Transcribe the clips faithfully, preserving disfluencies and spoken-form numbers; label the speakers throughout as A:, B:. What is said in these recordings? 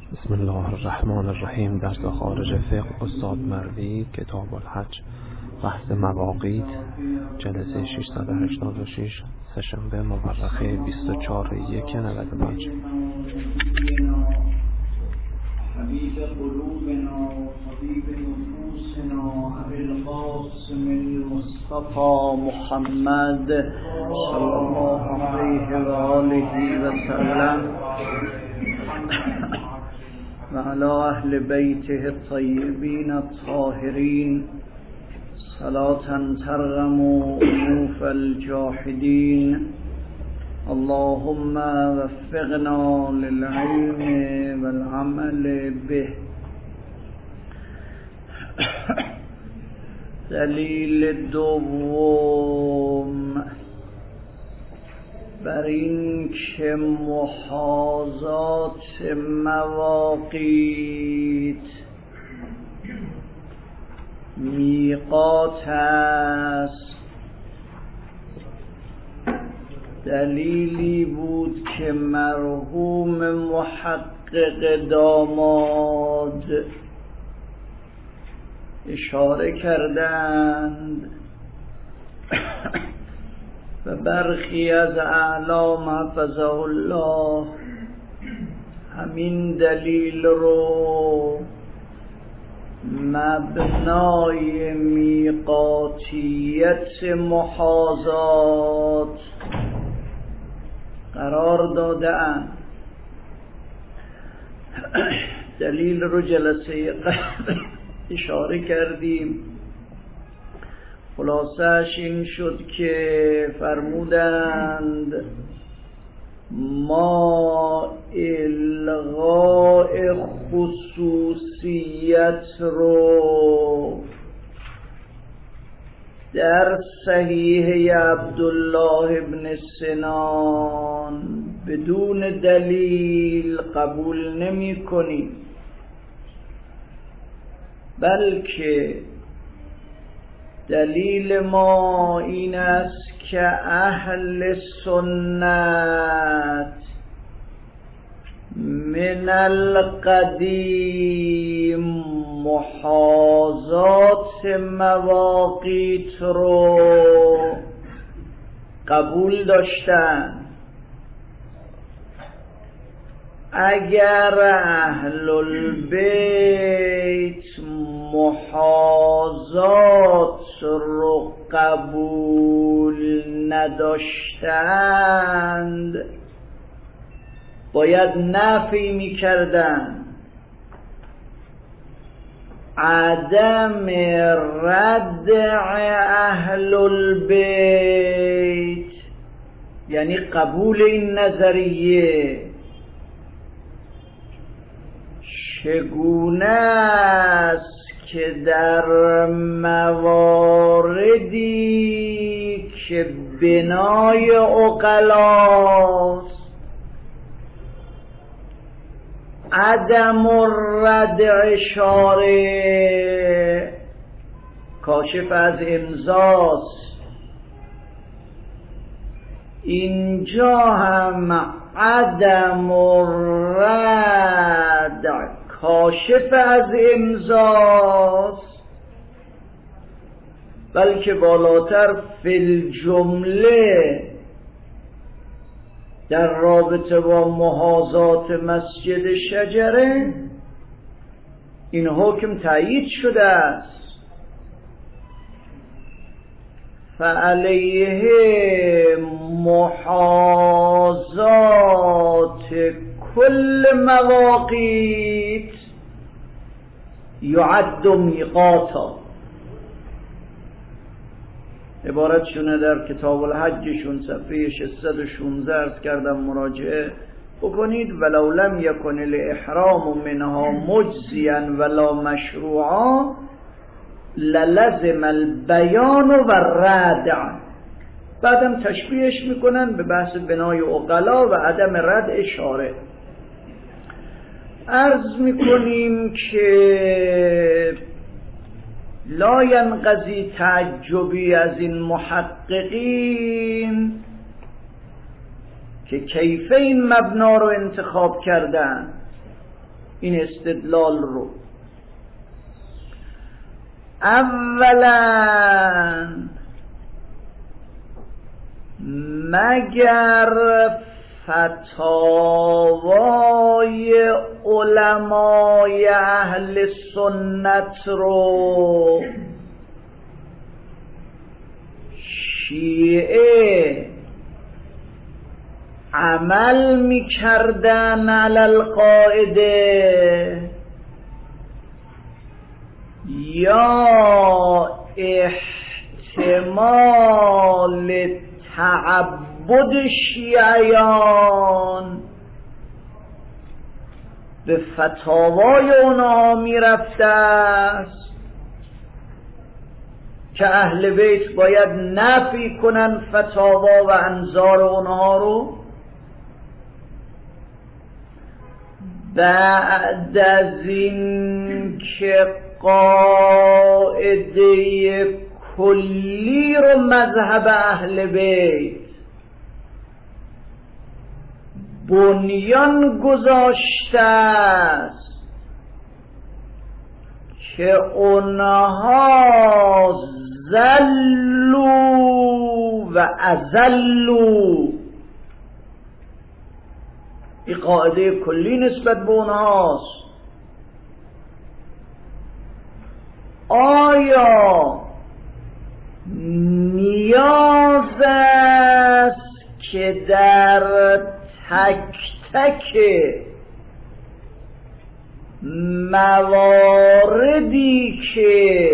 A: بسم الله الرحمن الرحیم. درس خارج فقه استاد مروی، کتاب الحج، بحث مواقیت، جلسه ششصد و هشتاد و شش، سه‌شنبه مورخه بیست و چهار یک نود و پنج.
B: حبیب قلوبنا طبیب نفوسنا ابی القاسم المصطفى محمد صلی الله علیه و آله و سلم و علی اهل بیته الطیبین الطاهرین صلاة ترغم انوف الجاحدین. اللهم وفقنا للعلم والعمل به. دلیل دوم بر این که محاذات مواقیت میقات است، دلیلی بود که مرحوم محقق داماد اشاره کردند و برخی از اعلام حفظه الله همین دلیل رو مبنای میقاتیت محاذات قرار دادن. دلیل رو جلسه قبل اشاره کردیم. خلاصش این شد که فرمودند ما الغاء خصوصیت رو در صحیح عبدالله ابن سنان بدون دلیل قبول نمی کنیم، بلکه دلیل ما این است که اهل سنت من القدیم محاذات مواقیت رو قبول داشتن. اگر اهل البیت محاذات رو قبول نداشتند باید نفی می‌کردند. عدم رد اهل البیت یعنی قبول این نظریه چگونه است که در مواردی که بنای عقلاست عدم الردع شارع کاشف از امضاست، اینجا هم عدم الردع کاشف از امضاست، بلکه بالاتر فی الجمله در رابطه با محاذات مسجد شجره این حکم تایید شده است. فعلیه محاذات کل مواقیت یعد میقاتا. عبارتشونه در کتاب الحجشون صفحه ششصد و شانزده عرض کردم مراجعه بکنید. ولو لم یکن الاحرام منها مجزیا ولا مشروعا للزم البیان و الردع. بعدم تشبیهش میکنن به بحث بنای عقلا و عدم ردع شارع. عرض میکنیم که لا ینقضی تعجبی از این محققین که کیف این مبنا رو انتخاب کردن. این استدلال رو. اولا مگر فتاوای علمای اهل سنت رو شیعه عمل میکردن علی القاعده یا احتمال تعبد شیعیان به فتاوای اونها میرفته است که اهل بیت باید نفی کنن فتاوا و انظار اونها رو، بعد از این که قاعده کلی رو مذهب اهل بیت بنیان گذاشته است که اونها ذلوا و اذلوا، این قاعده کلی نسبت به اونهاست. آیا نیاز است که در تک تک مواردی که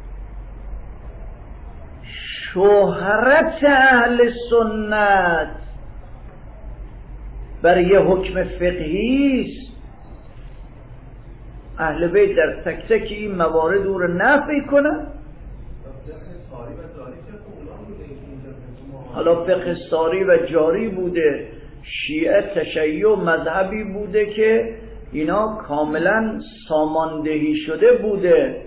B: شهرت اهل سنت برای یه حکم فقهی است، اهل بیت در تک تک این موارد رو نفی کنن؟ حالا فقه ساری و جاری بوده، شیعه تشیع مذهبی بوده که اینا کاملا ساماندهی شده بوده.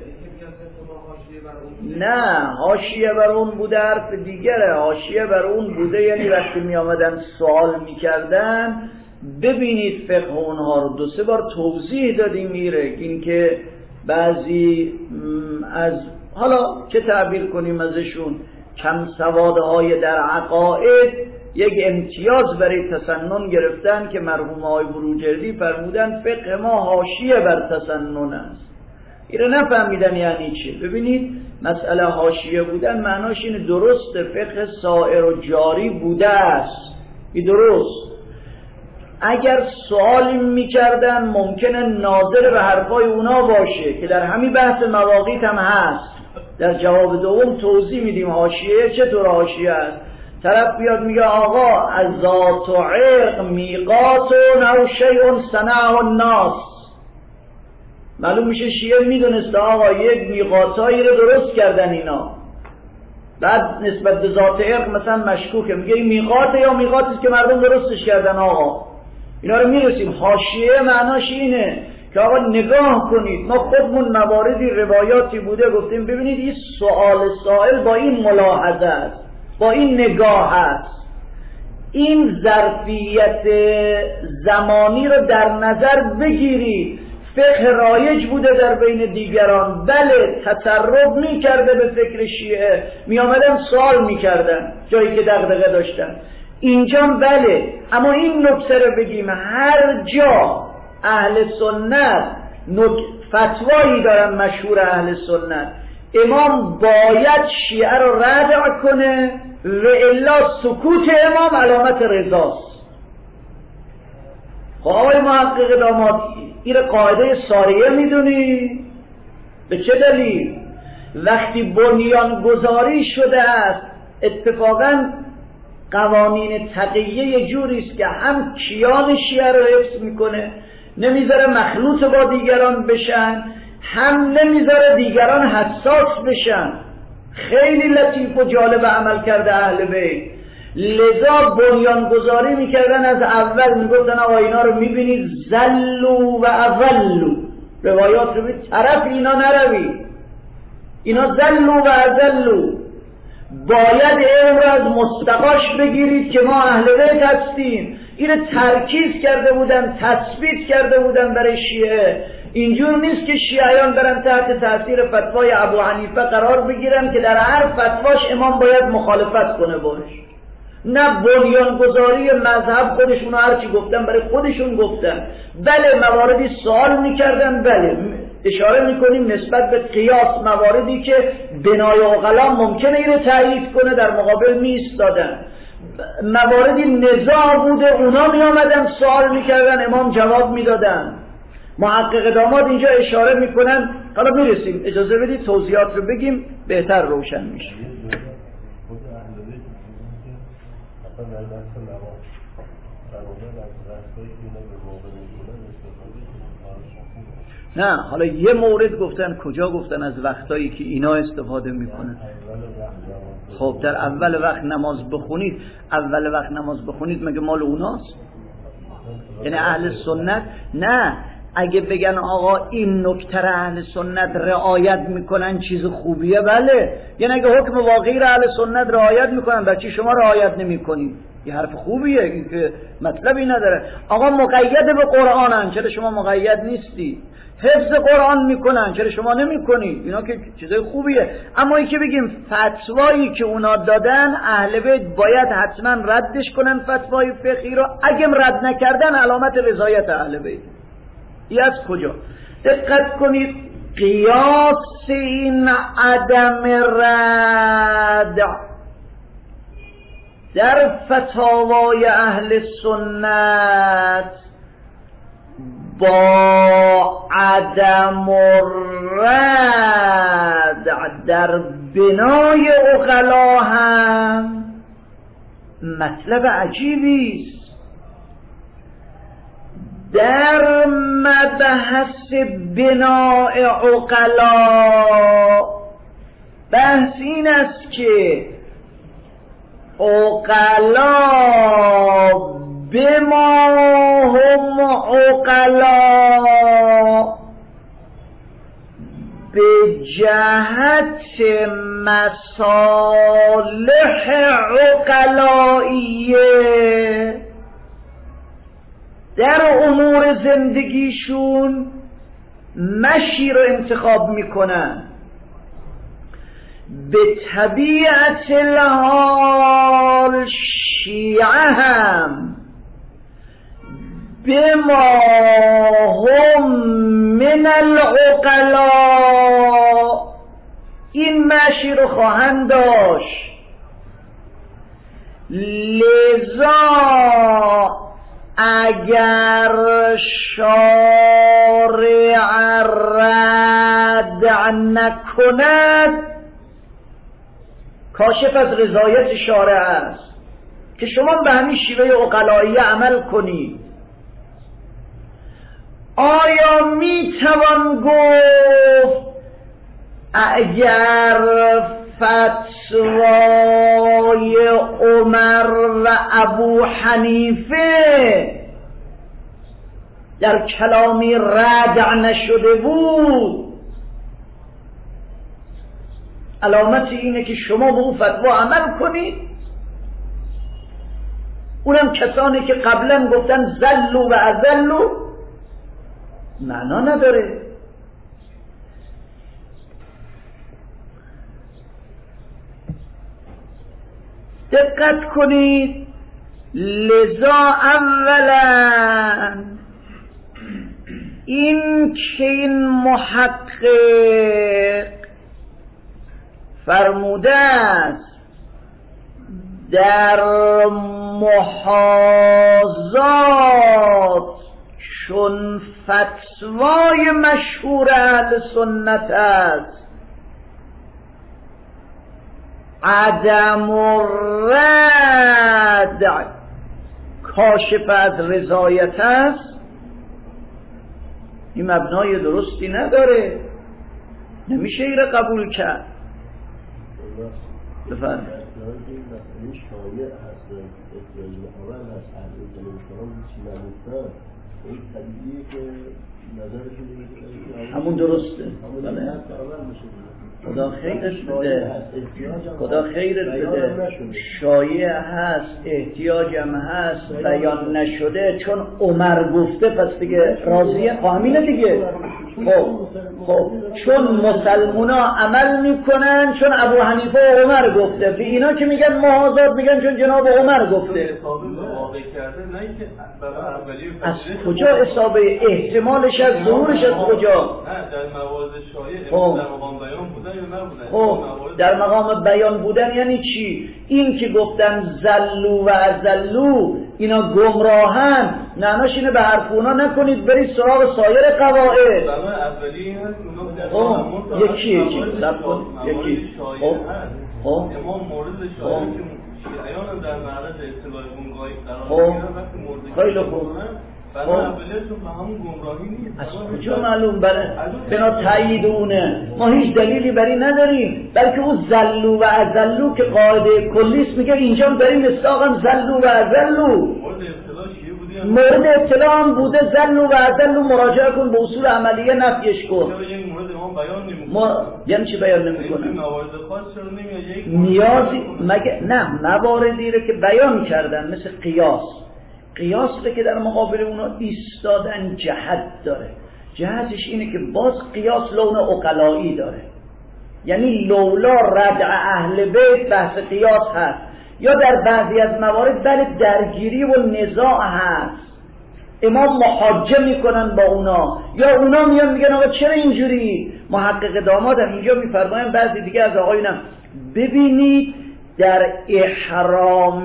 B: نه، حاشیه بر اون بوده حرف دیگره. حاشیه بر اون بوده یعنی وقتی می آمدن سوال می کردن ببینید فقه اونها رو دو سه بار توضیح دادیم. میره این که بعضی از حالا که تعبیر کنیم ازشون کم سوادهای در عقاید یک امتیاز برای تسنن گرفتن که مرحوم آقای بروجردی فرمودن فقه ما حاشیه بر تسنن است. این رو نفهمیدن یعنی چی. ببینید مسئله حاشیه بودن معناش اینه درست فقه سائر و جاری بوده است، این درست. اگر سوالی میکردن ممکنه ناظر به حرفای اونا باشه که در همین بحث مواقیت هم هست. در جواب دوم توضیح میدیم حاشیه چطور حاشیه است. طرف بیاد میگه آقا از ذات و عرق میقات و شیء صنعه الناس، معلوم میشه شیعه میدونسته آقا یک میقاتایی رو درست کردن اینا، بعد نسبت به ذات عرق مثلا مشکوکه، میگه این میقاته یا میقاتی که مردم درستش کردن. آقا اینا رو میرسیم. حاشیه معناش اینه که آقا نگاه کنید ما خودمون مواردی روایاتی بوده گفتیم ببینید این سوال سائل با این ملاحظه است، با این نگاه است، این ظرفیت زمانی رو در نظر بگیرید. فقه رایج بوده در بین دیگران، بله تصرف میکرده به فکر شیعه، میامدن سوال میکردن جایی که دغدغه داشتن. اینجا بله، اما این نکته رو بگیم هر جا اهل سنت فتوایی دارن مشهور اهل سنت، امام باید شیعه رو رد کنه و الا سکوت امام علامت رضاست. خب آقای محقق داماد این قاعده ساریه میدونی؟ به چه دلیل؟ وقتی بنیان گذاری شده است اتفاقا قوانین تقیه یه جوریست که هم کیان شیعه رو حفظ میکنه، نمیذاره مخلوط با دیگران بشن، هم نمیذاره دیگران حساس بشن. خیلی لطیف و جالب عمل کرده اهل بیت. لذا بنیان گذاری میکردن از اول، میگفتن آقا اینا رو میبینید زلو و اولو، روایات رو بید طرف اینا نروید، اینا زلو و ازلو. باید این را از مستقاش بگیرید که ما اهل بیت هستیم. اینو ترکیز کرده بودن، تثبیت کرده بودن برای شیعه. اینجور نیست که شیعیان برن تحت تاثیر فتوای ابو حنیفه قرار بگیرن که در هر فتواش امام باید مخالفت کنه باش. نه، بنیانگذاری مذهب خودشون هرچی گفتن برای خودشون گفتن. بله مواردی سوال میکردن، بله اشاره میکنیم نسبت به قیاس مواردی که بنای عقلا ممکنه اینو تایید کنه در مقابل میستادن. مواردی نزاع بوده اونا میامدن سوال میکردن امام جواب میدادن. محقق داماد اینجا اشاره میکنن، حالا میرسیم، اجازه بدید توضیحات رو بگیم بهتر روشن میشه. نه حالا یه مورد گفتن، کجا گفتن از وقتایی که اینا استفاده میکنن؟ خب در اول وقت نماز بخونید، اول وقت نماز بخونید مگه مال اوناست؟ یعنی اهل سنت نه، اگه بگن آقا این نکته اهل سنت رعایت میکنن چیز خوبیه، بله. یعنی اگه حکم واقعی را اهل سنت رعایت میکنن، بچه شما رعایت نمیکنید، یه حرف خوبیه، این که مطلبی نداره. آقا مقید به قرآنن، چرا شما مقید نیستی؟ حفظ قرآن میکنن، چرا شما نمیکنی؟ اینا که چیزای خوبیه. اما این که بگیم فتوایی که اونا دادن اهل بیت باید حتما ردش کنن فتوای فقهی رو، اگه رد نکردن علامت رضایت اهل بیت. این از کجا؟ دقت کنید، قیاس این عدم رد در فتاوای اهل سنت با عدم رد در بنای عقلا هم مطلب عجیبی است. در مبحث بنای عقلا بحث این است که عقلا بما هم عقلا به جهت مصالح عقلائیه در امور زندگیشون مشی رو انتخاب میکنن. به طبیعت الحال شیعه هم بما هم من العقلا این مشی رو خواهند داشت. لذا اگر شارع رد نکند کاشف از رضایت شارع است که شما به همین شیوه عقلایی عمل کنید. آیا می توان گفت اگر فتوای عمر و ابو حنیفه در کلامی ردع نشده بود، علامت اینه که شما به اون فتوا عمل کنید؟ اونم کسانی که قبلا گفتن زلو و ازلو معنا نداره. دقت کنید، لذا اولا این که این محقق فرموده است در محاذات چون فتوای مشهور اهل سنت است عدم رد کاشف از رضایت است، این مبنای درستی نداره، نمیشه این را قبول کرد. بفرمایید. همون درسته. خدا خیرت بده، خدا خیرت بده. شایع هست، احتیاجم هست، بیان نشده چون عمر گفته پس دیگه راضیه. همینه دیگه. خب خب چون مسلمونا عمل میکنن چون ابو حنیفه و عمر گفته، به اینا که میگن محاذات میگن چون جناب عمر گفته. از کجا اصابه؟ احتمالش از ظهورش از کجا؟
C: در موارد شایع در مقام بیان بودن یا نبودن؟
B: خب در مقام بیان بودن یعنی چی؟ این که گفتن زلو و ازلو اینا گمراهن، معناش اینه به حرف اونا نکنید برید سراغ سایر قواعد. خب یکی یکی سب کن یکی خب
C: خب امام مورد شایع که شیعیان در معرض اطلاع گمراهی قرار میگیرن وقتی مورد
B: خیلی خوب
C: برای اولیتون به همون گمراهی نیست.
B: از کجا معلوم؟ برای بنا تایید اونه ما هیچ دلیلی بری نداریم، بلکه اون زلو و ازلو که قاعده کلیست میگه اینجا داریم مصداقا زلو و ازلو. مورد اطلاع هم بوده زلو و ازلو، مراجعه کن به اصول عملیه نفیش کن. ما یعنی چی بیان نمیکنه؟ نیازی مگه نه مواردی رو که بیان کردن مثل قیاس، قیاس رو که در مقابل اونا ایستادن جهت داره. جهتش اینه که باز قیاس لون عقلایی داره، یعنی لولا ردع اهل بیت بحث قیاس هست، یا در بعضی از موارد بله درگیری و نزاع هست، امام محاجه میکنن با اونا یا اونا میان میگن آقا چرا اینجوری. محقق داماد هم اینجا میفرماین بعضی دیگه از آقایونم ببینید در احرام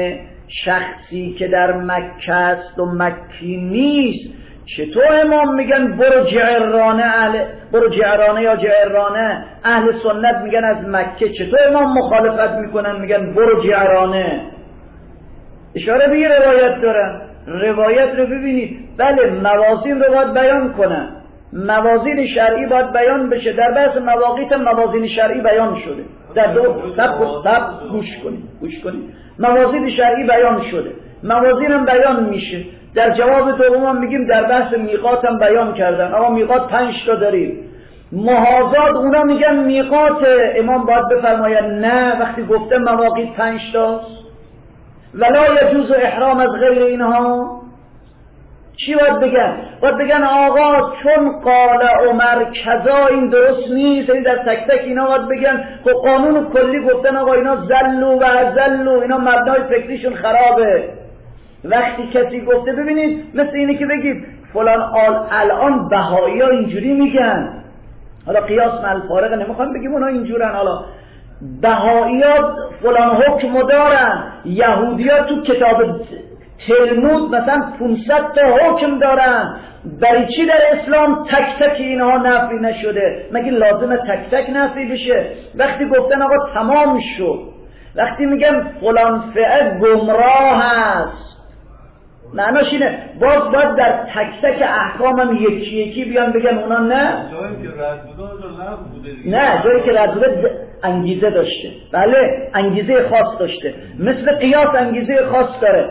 B: شخصی که در مکه است و مکی نیست چطور امام میگن برو جعرانه اهل برو جعرانه یا جعرانه، اهل سنت میگن از مکه، چطور امام مخالفت میکنن میگن برو جعرانه؟ اشاره به یه روایت دارن، روایت رو ببینید. بله موازین رو باید بیان کنن، موازین شرعی باید بیان بشه. در بحث مواقیت موازین شرعی بیان شده، در دو سب سب گوش کنید گوش کنید موازین شرعی بیان شده، موازین هم بیان میشه. در جواب دوم هم میگیم در بحث میقات هم بیان کردن، آقا میقات پنج تا داریم. محاذات اونا میگن میقات، امام باید بفرماید نه وقتی گفته مواقیت پنج تاست ولا یجوز احرام از غیر اینها. چی باید بگن؟ باید بگن آقا چون قال عمر کذا این درست نیست، یعنی در تک تک اینا باید بگن خب قانون کلی گفتن آقا اینا زلو و ازلو، اینا مبنای فکریشون خرابه. وقتی کسی گفته ببینید مثل اینه که بگید فلان آل الان بهایی ها اینجوری میگن، حالا قیاس مع الفارق نمیخوام بگیم اونا اینجورن، حالا بهایی ها فلان حکم دارن، یهودی ها تو کتاب تلمود مثلا پانصد تا حکم دارن، برای چی در اسلام تک تک اینها نفی نشده؟ مگه لازمه تک تک نفی بشه؟ وقتی گفتن آقا تمام شد، وقتی میگن فلان فعل گمراه هست معناش اینه باز باید در تک تک احکام هم یکی یکی بیان بگن اونا نه
C: جایی که رد بوده لغو بوده دیگه.
B: نه جایی که رد بوده انگیزه داشته، بله انگیزه خاص داشته، مثل قیاس انگیزه خاص داره.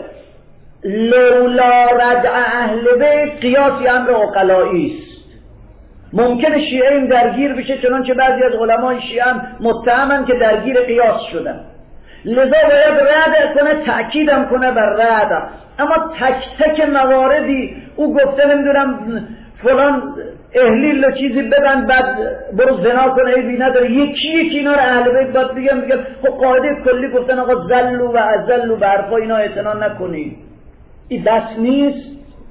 B: لولا ردع اهل بیت قیاسی امر عقلایی است. ممکنه شیعه این درگیر بشه، چنانچه بعضی از علمای شیعه هم متهمن که درگیر قیاس شدن، لذا باید رد کنه، تأکیدم کنه بر رد. اما تک تک مواردی او گفته نمیدونم فلان اهلیل و چیزی بدن بعد برو زنا کنه ایبی نداره، یکی یکی اینا رو اهل بیت باید بگم بگم خب قاعده کلی گفتن آقا زلو و ازلو به حرفا اینا اعتنا نکنی، این دست نیست.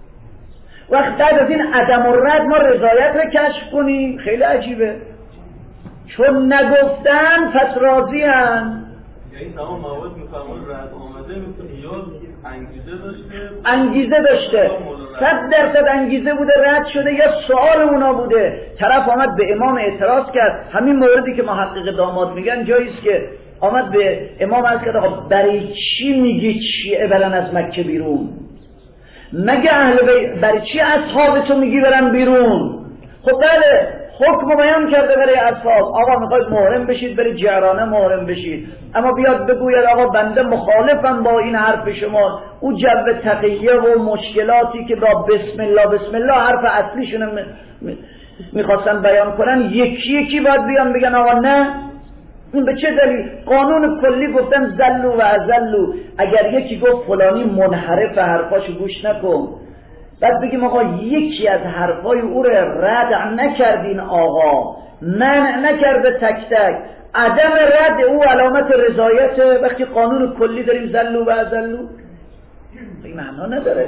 B: وقت بعد از این عدم الرد ما رضایت رو کشف کنیم خیلی عجیبه، چون نگفتن پس راضی هن.
C: یعنی تمام مواد میفرمان رد آمده مثل یا انگیزه داشته
B: انگیزه داشته صد درصد انگیزه بوده رد شده، یا سوال اونا بوده، طرف آمد به امام اعتراض کرد. همین موردی که محقق داماد میگن جاییست که آمد به امام عرض کرد آقا برای چی میگی شیعه برن از مکه بیرون؟ مگه اهل بیت برای چی اصحاب تو میگی برن بیرون؟ خب بله حکم بیان کرده برای اصحاب آقا میخواید محرم بشید برای جعرانه محرم بشید، اما بیاد بگوید آقا بنده مخالفم با این حرف شما. او جو تقیه و مشکلاتی که با بسم الله بسم الله حرف اصلیشون میخواستن بیان کنن، یکی یکی باید بیان بگن آقا نه. این به چه دلیل؟ قانون کلی گفتن زلو و ازلو. اگر یکی گفت فلانی منحرف حرفاشو گوش نکن، بعد بگیم آقا یکی از حرفای او رو رد نکردین، آقا منع نکرده تک تک، عدم رد او علامت رضایت. وقتی قانون کلی داریم زلو و ازلو این معنا نداره.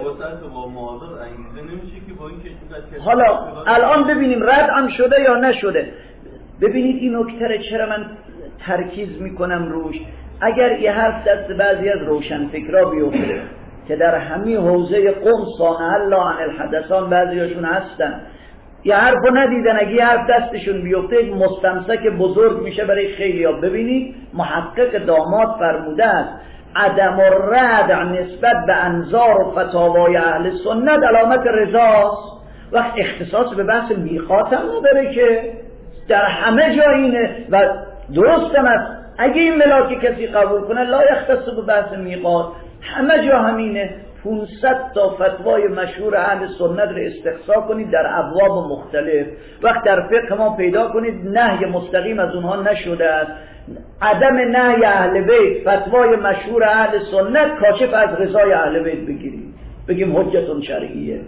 B: حالا الان ببینیم رد هم شده یا نشده. ببینید این نکته چرا من ترکیز میکنم روش. اگر یه حرف دست بعضی از روشنفکرا بیفته که در همین حوزه قم صانع الله عن الحدثان بعضیاشون هستن، یه حرفو ندیدن، اگه یه حرف دستشون بیفته یک مستمسک بزرگ میشه برای خیلیا. ببینید محقق داماد فرموده است عدم الرد نسبت به انظار و فتاوای اهل سنت علامت رضاست. وقت اختصاص به بحث میقات هم نداره که در همه جا اینه و درست هم است. اگه این ملاک کسی قبول کنه لا یختص به بحث میقات، همه جا همینه. پانصد تا فتوای مشهور اهل سنت رو استقصا کنید در ابواب مختلف. وقت در فقه ما پیدا کنید نهی مستقیم از اونها نشده است. عدم نهی اهل بیت فتوای مشهور اهل سنت کاشف از رضای اهل بیت بگیرید، بگیم حجت شرعیه.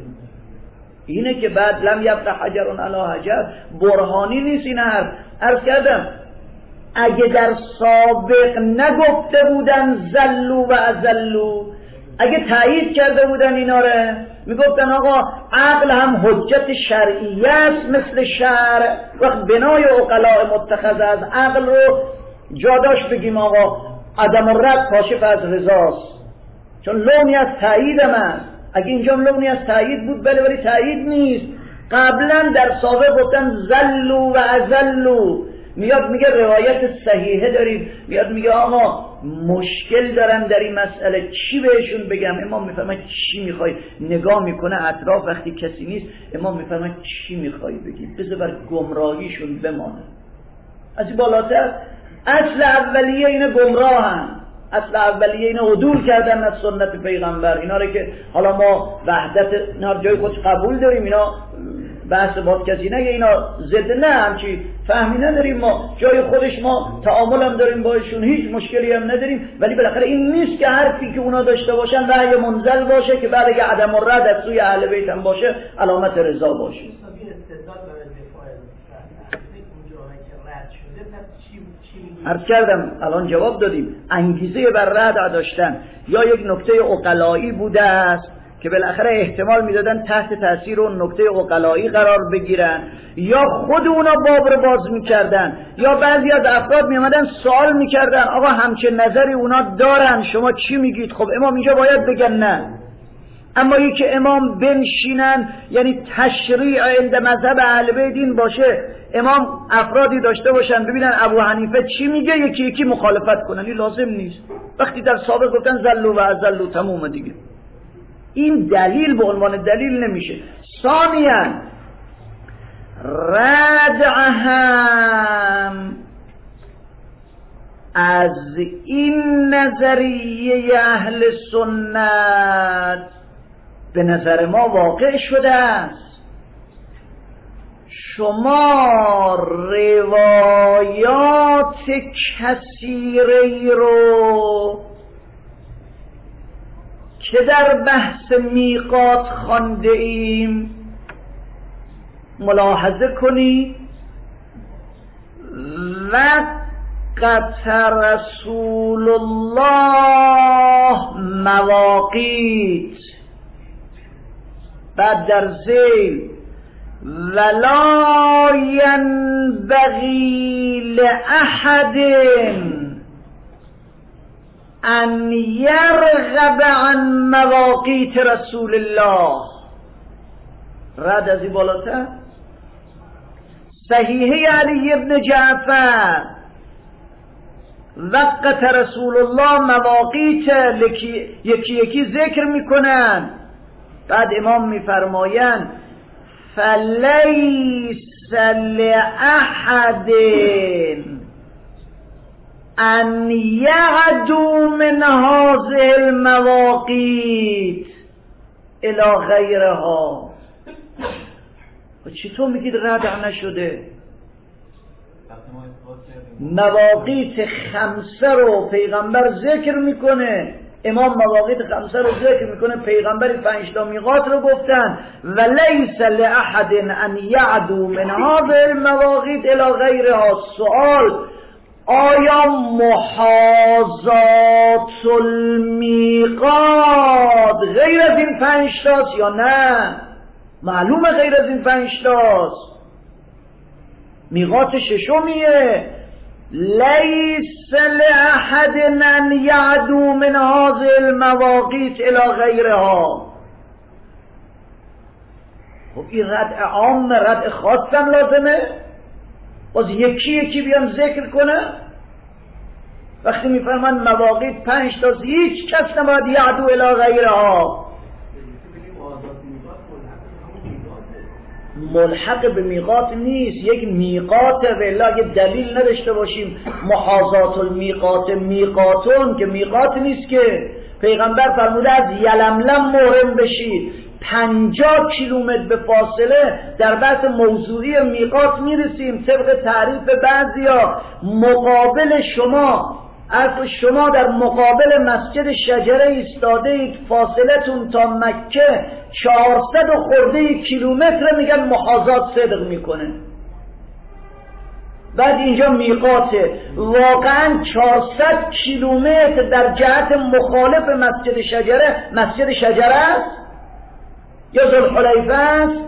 B: اینه که بعد لم یبقى حجر علی حجر، برهانی نیست این حرف. عرض کردم اگه در سابق نگفته بودن زلو و ازلو، اگه تایید کرده بودن اینا رو، میگفتن آقا عقل هم حجت شرعیه است مثل شرع، وقت بنای عقلاء متخذ از عقل رو جاداش بگیم آقا عدم الرد کاشف از رضاست، چون لونی از تایید هم است. اگه اینجا لونی از تایید بود بله، ولی تایید نیست. قبلا در سابق گفتن زلو و ازلو. میاد میگه روایت صحیحه داریم، میاد میگه آقا مشکل دارم در این مسئله، چی بهشون بگم؟ امام میفهمه چی میخوای، نگاه میکنه اطراف وقتی کسی نیست، امام میفهمه چی میخوای بگی، بذار بر گمراهیشون بمانه. از این بالاتر اصل اولیه اینه گمراه هم. اصل اولیه اینه عدول کردن از سنت پیغمبر. اینا رو که حالا ما وحدت اینا جای خودش قبول داریم، اینا بحث باز کسی نگه اینا ضد، نه همچی فهمی نداریم، ما جای خودش ما تعامل هم داریم باشون، هیچ مشکلی هم نداریم. ولی بالاخره این نیست که حرفی که اونا داشته باشن وحی منزل باشه که بعد اگه عدم الرد از سوی اهل بیت هم باشه علامت رضا باشه. عرض کردم الان جواب دادیم. انگیزه بر رد داشتن یا یک نکته عقلایی بوده است که بالاخره احتمال میدادن تحت تاثیر اون نکته عقلایی قرار بگیرن، یا خود اونا باب رو باز میکردن، یا بعضی از افراد میامدن سوال میکردن آقا همچه نظری اونا دارن شما چی میگید؟ خب امام اینجا باید بگن نه. اما یکی که امام بنشینن یعنی تشریع عند مذهب اهل بیت دین باشه، امام افرادی داشته باشن ببینن ابو حنیفه چی میگه، یکی یکی مخالفت کنن، این لازم نیست. وقتی در سابق گفتن زلو و ازلو تموم دیگه، این دلیل به عنوان دلیل نمیشه. ثانیاً ردع هم از این نظریه اهل سنت به نظر ما واقع شده است. شما روایات کثیری رو که در بحث میقات خوانده ایم ملاحظه کنید. وقت رسول الله مواقیت، بعد در ذیل ولا ینبغی لأحد ان یرغب عن مواقیت رسول الله. رد از این بالاتر صحیحه علی ابن جعفر وقت رسول الله مواقیت یکی یکی ذکر میکنن، بعد امام میفرمایند فلیس لأحد ان یعدو من هذه المواقیت الی غیرها. چطور میگید ردع نشده؟ مواقیت خمسه رو پیغمبر ذکر میکنه، امام مواقیت خمسه رو ذکر میکنه، پیغمبر پنج تا میقات رو گفتن و لیس لأحد ان یعدو من هذه المواقیت الی غیرها. سوال: آیا محاذات المیقات غیر از این پنج تاست یا نه؟ معلومه غیر از این پنج تاست. میقات ششمیه. لیس لأحد ان یعدو من هذه المواقیت الی غیرها. خب این ردع عام، ردع خاصم لازمه؟ باز یکی یکی بیان ذکر کنه؟ وقتی میفرمان مواقیت پنج تا، هیچ کس نباید یعدو الی غیرها. ملحق به میقات نیست، یک میقات ولی اگه دلیل نداشته باشیم محاذات المیقات میقاتون که میقات نیست که. پیغمبر فرموده از یلملم محرم بشید، پنجاه کیلومتر به فاصله. در بحث موضوعی میقات میرسیم. طبق تعریف بعضیا مقابل شما، از شما در مقابل مسجد شجره ایستاده اید، فاصلتون تا مکه چهارصد و خورده کیلومتر، میگن محاذات صدق میکنه. بعد اینجا میقاته، واقعا چهارصد کیلومتر در جهت مخالف مسجد شجره. مسجد شجره است یا ذوالحلیفه است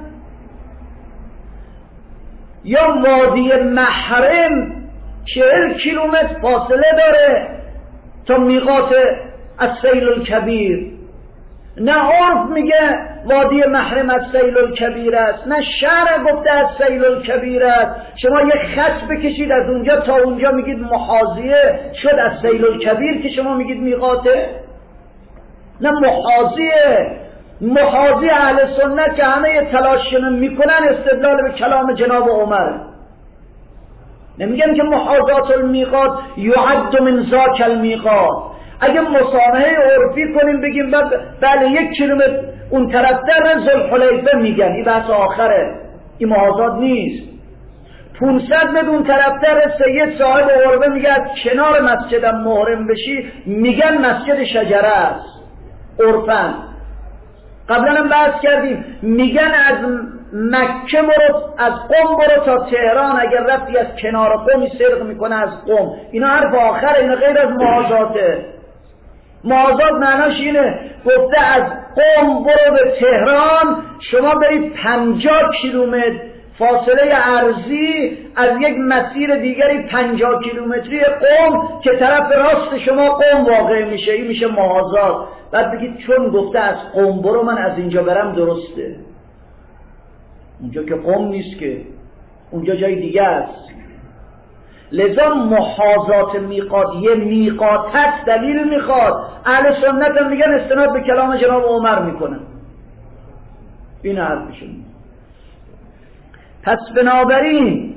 B: یا وادی محرم؟ چهل کیلومتر فاصله داره تا میقات السیل الکبیر. نه عرف میگه وادی محرم السیل الکبیر است، نه شرع گفته السیل الکبیر است. شما یک خط بکشید از اونجا تا اونجا میگید محاذیه، شد السیل الکبیر که شما میگید میقاته؟ نه محاذیه. محاذی اهل سنت که همه تلاششون میکنن استدلال به کلام جناب عمر. نمیگن که محاذات المیقات یعد من ذاک المیقات. اگه مسامحه عرفی کنیم بگیم بله یک کیلومتر اون طرف در ذوالحلیفه، میگن این بحث آخره، این محاذات نیست. پونصد متر اون طرف در سید صاحب عربه میگه از کنار مسجدم محرم بشی، میگن مسجد شجره است عرفن. قبلا هم بحث کردیم، میگن از مکه برو، از قم برو تا تهران، اگر رفتی از کنار قمی صدق میکنه از قم. اینا حرف آخره، اینا غیر از محاذاته. محاذات معناش اینه گفته از قم برو به تهران، شما برید پنجاه کیلومتر فاصله ارضی از یک مسیر دیگری، پنجاه کیلومتری قم که طرف راست شما قم واقع میشه، این میشه محاذات. بعد بگید چون گفته از قم برو من از اینجا برم درسته. اونجا که قم نیست که، اونجا جای دیگه است. لذا محاذات میقات، یه میقاتت دلیل میخواد. اهل سنت هم میگن استناد به کلام جناب عمر میکنن. این حرفشون. پس بنابراین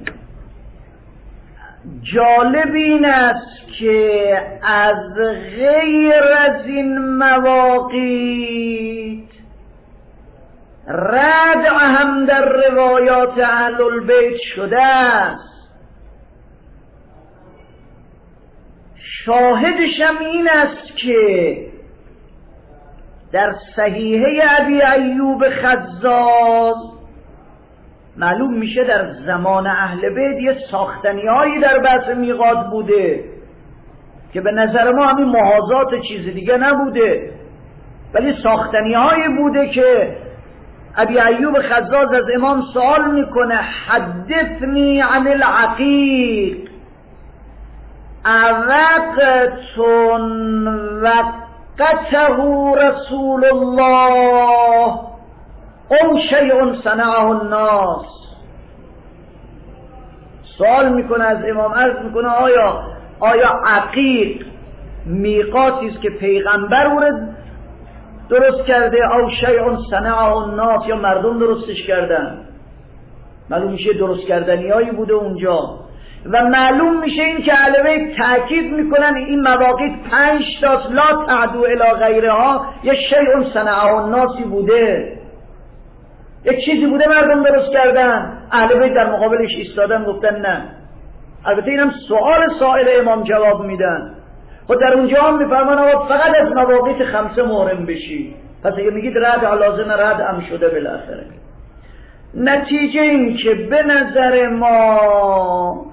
B: جالب این است که از غیر از این مواقیت ردع هم در روایات اهل البیت شده است. شاهدش هم این است که در صحیحه ابی ایوب خزاز معلوم میشه در زمان اهل بیت یه ساختنی‌هایی در بحث میقات بوده که به نظر ما همین محاذات چیز دیگه نبوده، ولی ساختنی‌هایی بوده که ابی ایوب خزاز از امام سوال میکنه حدثنی عن العقیق اوقتون وقته رسول الله اون شیء صنعه الناس. سوال میکنه از امام، عرض میکنه آیا آیا عقیق میقاتی است که پیغمبر او درست کرده او شیء صنعه الناس یا مردم درستش کردن؟ معلوم میشه درست کردنی هایی بوده اونجا و معلوم میشه این که اهل بیت تاکید میکنن این مواقیت پنج تا لا تعدو الی غیرها یه شیء صنعه الناس بوده، یک چیزی بوده مردم درست کردن، اهل بیت در مقابلش ایستادن گفتن نه. البته اینم سوال سائل امام جواب میدن. خود در اونجا هم میفرمان آقا فقط از مواقیت خمسه محرم بشی، پس اگه میگید رد لازم رد هم شده بالاخره. نتیجه این که به نظر ما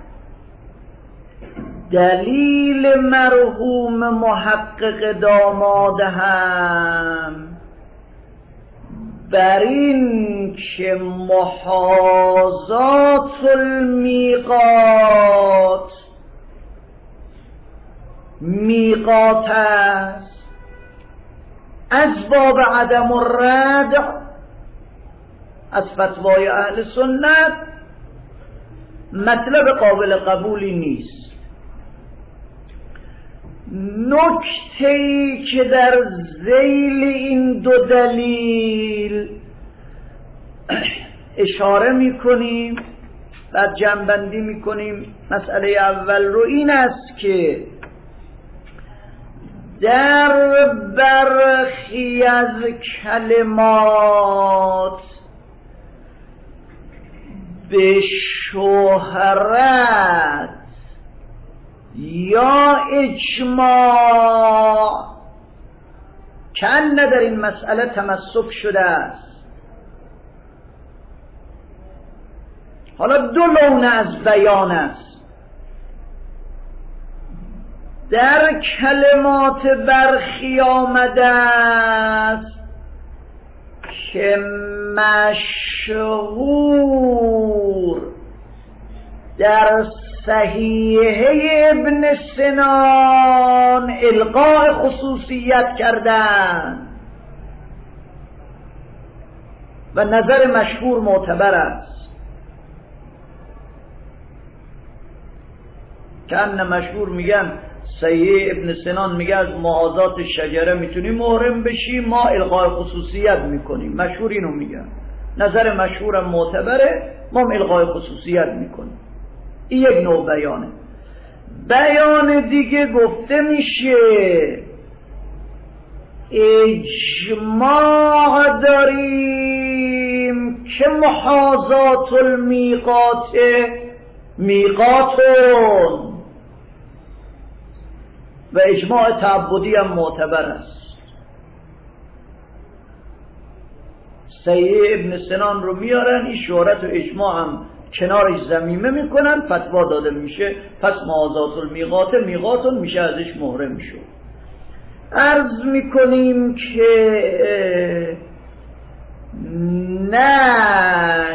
B: دلیل مرحوم محقق داماد هم بر این که محاذات المیقات میقات است از باب عدم الردع از فتوای اهل سنت مطلب قابل قبولی نیست. نکته‌ای که در ذیل این دو دلیل اشاره میکنیم و جمع‌بندی میکنیم مسئله اول رو این است که در برخی از کلمات به شهرت یا اجماع کن در این مسئله تمسک شده است. حالا دو لون از بیان است. در کلمات برخی آمده است که مشهور در صحیحه ابن سنان القاء خصوصیت کردن و نظر مشهور معتبر است. که ان مشهور میگن صحیح ابن سنان میگه از محاذات شجره میتونی محرم بشی، ما القاء خصوصیت میکنیم. مشهور اینو میگن، نظر مشهورم معتبره، ما القاء خصوصیت میکنیم. این یک نوع بیانه. بیان دیگه گفته میشه اجماع داریم که محاذات المیقات میقاتون و اجماع تعبدی هم معتبر است. صحیح ابن سنان رو میارن، این شهرت و اجماع هم کنارش ضمیمه میکنن، فتوا داده میشه پس محاذات المیقات میقاتون میشه ازش محرم شد. عرض میکنیم که نه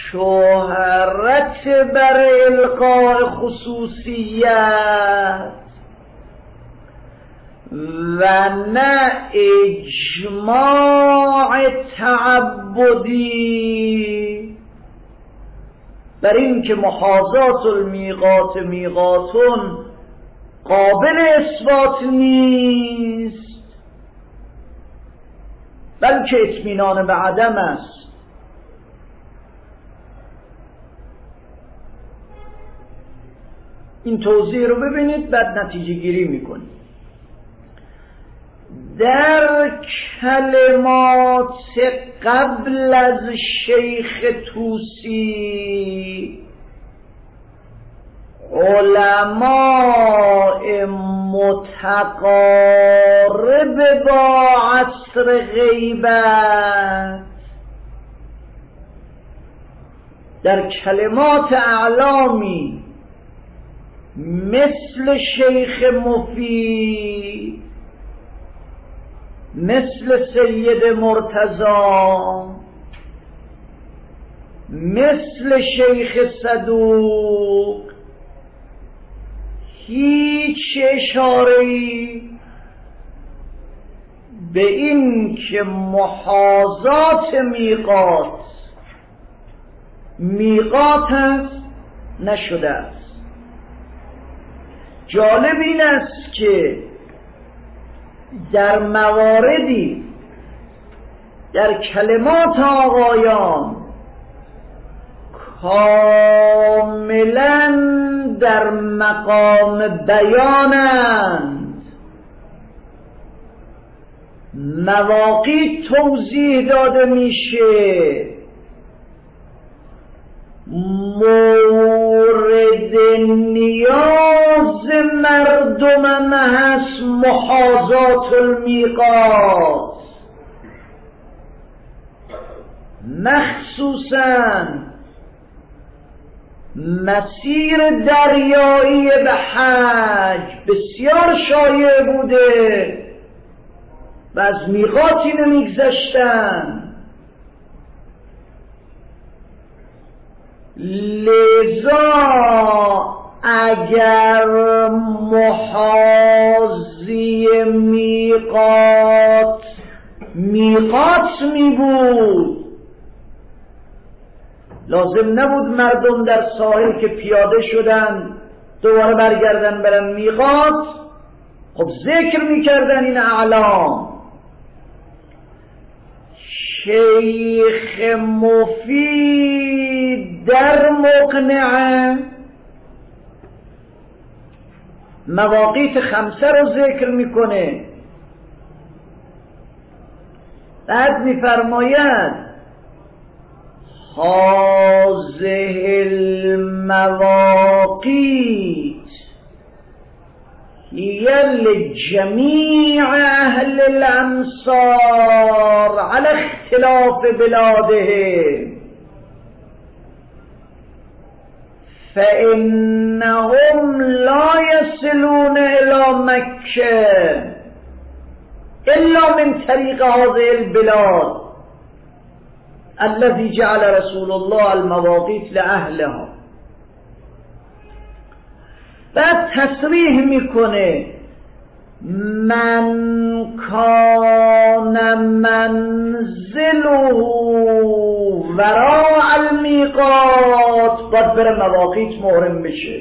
B: شهرت بر القاء خصوصیت و نه اجماع تعبدی بر این که محاذات المیقات میقاتون قابل اثبات نیست بلکه اطمینان به عدم است. این توضیح رو ببینید بعد نتیجه گیری میکنید. در کلمات قبل از شیخ طوسی علماء متقارب با عصر غیبت در کلمات اعلامی مثل شیخ مفید، مثل سید مرتضی، مثل شیخ صدوق هیچ اشاره‌ای به این که محاذات میقات میقات است نشده است. جالب این است که در مواردی در کلمات آقایان کاملا در مقام بیانند. مواقیت توضیح داده میشه، مورد نیاز مردم هم هست محاذات المیقات، مخصوصاً مسیر دریایی به حج بسیار شایع بوده و از میقاتی نمیگذشتن. لذا اگر محاذی میقات میقات می بود، لازم نبود مردم در ساحل که پیاده شدن دوباره برگردن برن میقات. خب ذکر میکردن این اعلام. شیخ مفید در مقنعه مواقیت خمسه رو ذکر میکنه، بعد میفرماید هذه المواقیت هي لجميع أهل الأمصار على اختلاف بلادهم، فإنهم لا يصلون إلى مكة إلا من طريق هذه البلاد الذي جعل رسول الله المواقيت لأهلها. بعد تصریح میکنه من کان منزله وراء المیقات باید بره مواقیت محرم بشه.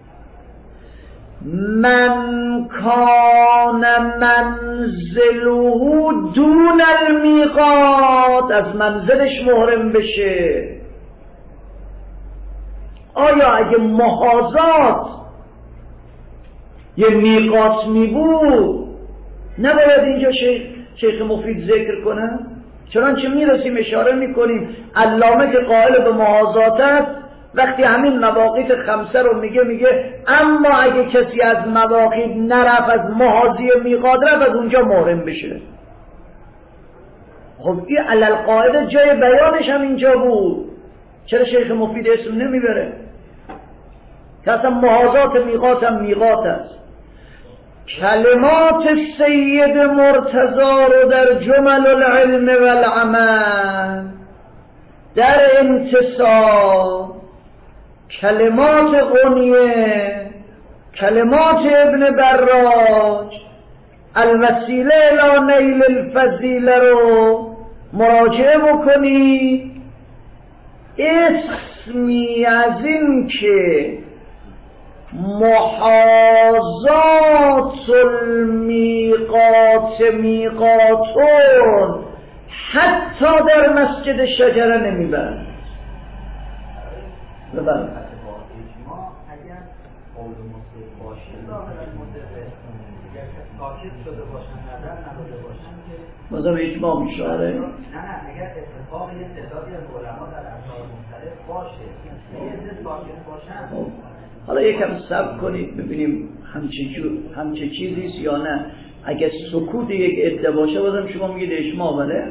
B: من کان منزله دون المیقات از منزلش محرم بشه. آیا اگه محاذات یه میقات می بود نباید اینجا شیخ, شیخ مفید ذکر کنه؟ چنانچه میرسیم اشاره میکنیم علامه که قائل به محاذات است وقتی همین مواقیت خمسه رو میگه میگه اما اگه کسی از مواقیت نرفت از محاذی میقات رفت از اونجا محرم بشه. خب این علل قاعده جای بیانش هم اینجا بود، چرا شیخ مفید اسم نمیبره؟ که اصلا محاذات میقات هم میقات است. کلمات سید مرتضی رو در جمل العلم والعمل در انتصاب، کلمات غنیه، کلمات ابن براج الوسیله الی نیل الفضیله رو مراجعه بکنید. اسمی از این که محاذات المیقات میقاتون حتی در مسجد شجره نمیبرند. ببرند بازم اجماع میشه. نه نه اگر اتفاق یه تعدادی از علما در امثال مختلف باشه یه ساکت باشن. حالا یکم صبر کنید ببینیم همچه جور همچه چیزیست یا نه. اگر سکوت یک عده باشه بازم شما میگید اجماع بله؟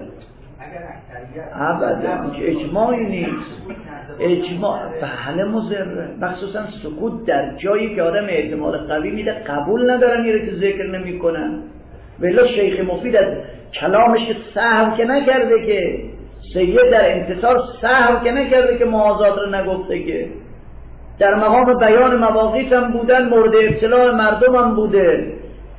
B: ابدا اجماعی نیست. اجماع بله مضره، مخصوصا سکوت در جایی که آدم احتمال قوی میده قبول ندارن میره که ذکر نمیکنن. ولی شیخ مفید از کلامش سهو که نکرده، که سید در انتصار سهو که نکرده، که محاذات رو نگفته، که در مقام بیان مواقیت هم بودن، مورد ابتلاع مردم هم بوده.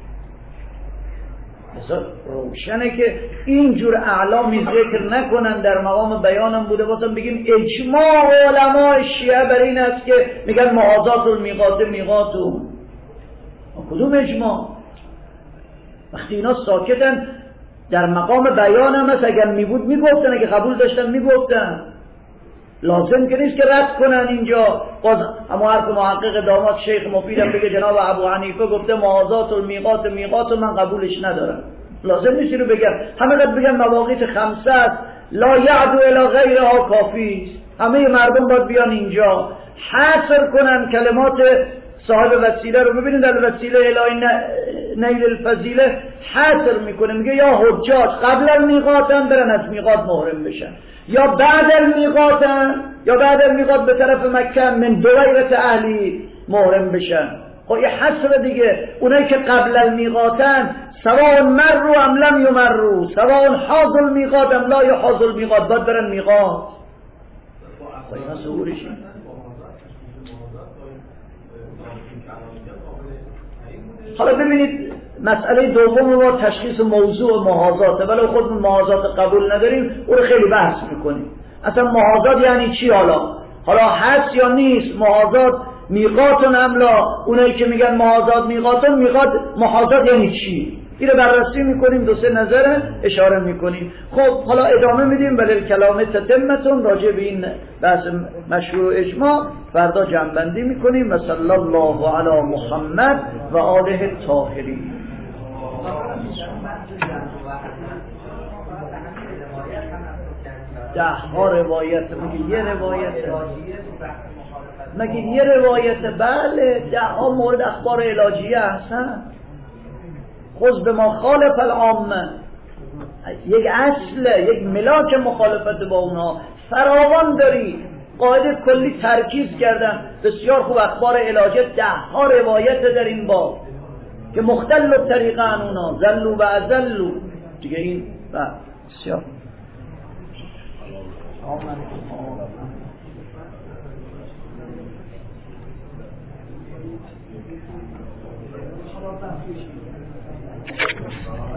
B: مثلا روشنه که اینجور اعلامی ذکر نکنن در مقام بیان هم بوده. واسه بگیم اجماع علماء شیعه بر این است که میگن محاذات المیقات میقاتون. کدوم اجماع؟ وقتی اینا ساکتن در مقام بیان هم هست، اگر میبود میگفتن، اگه قبول داشتن میگفتن. لازم که نیست که رد کنن اینجا. باز اما حرف محقق داماد شیخ مفیدم بگه جناب ابو حنیفه گفته محاذات المیقات میقات و من قبولش ندارم. لازم نیست رو بگم. همه قد بگن مواقیت خمسه است، لا یعدو الی غیرها کافی است. همه مردم باید بیان اینجا حصر کنن کلمات صاحب وسیله رو. ببینید در وسیله الهی نیل الفضیله حصر میکنه، میگه یا حجاج قبل المیقاتن برن از میقات محرم بشن، یا بعد المیقاتن یا بعد المیقات به طرف مکه من دویرت اهلی محرم بشن. خب یه حصر دیگه. اونایی که قبل المیقاتن سواء مروا ام لم یمروا، سواء حاضر المیقات ام لا یحاضر المیقات، باید برن میقات. خب اینا ظهورشی. حالا ببینید مسئله دوم ما تشخیص موضوع محاذاته، ولی خودمون محاذات قبول نداریم، اون رو خیلی بحث میکنیم. اصلا محاذات یعنی چی؟ حالا حالا هست یا نیست محاذات؟ میقاتون املا، اونایی که میگن محاذات میقاتون، میقات محاذات یعنی چی؟ این رو بررسی میکنیم، دو سه نظر اشاره میکنیم. خب حالا ادامه میدیم. ولی کلام تتمتون راجع به این بحث مشروع اجماع فردا جمع‌بندی میکنیم. و صلی الله علی محمد و آله الطاهرین. ده ها روایت، مگه یه روایت؟ مگه یه روایت؟ بله ده ها مورد اخبار علاجیه هستن. خذ به ما خالف العامه، یک اصل، یک ملاک مخالفت با اونها فراوان داری. قاعده کلی ترکیز کردن، بسیار خوب اخبار علاجه ده ها روایت در این باب که مختلف طریقه ان اونا زلو و ازلو دیگه. این بسیار آمن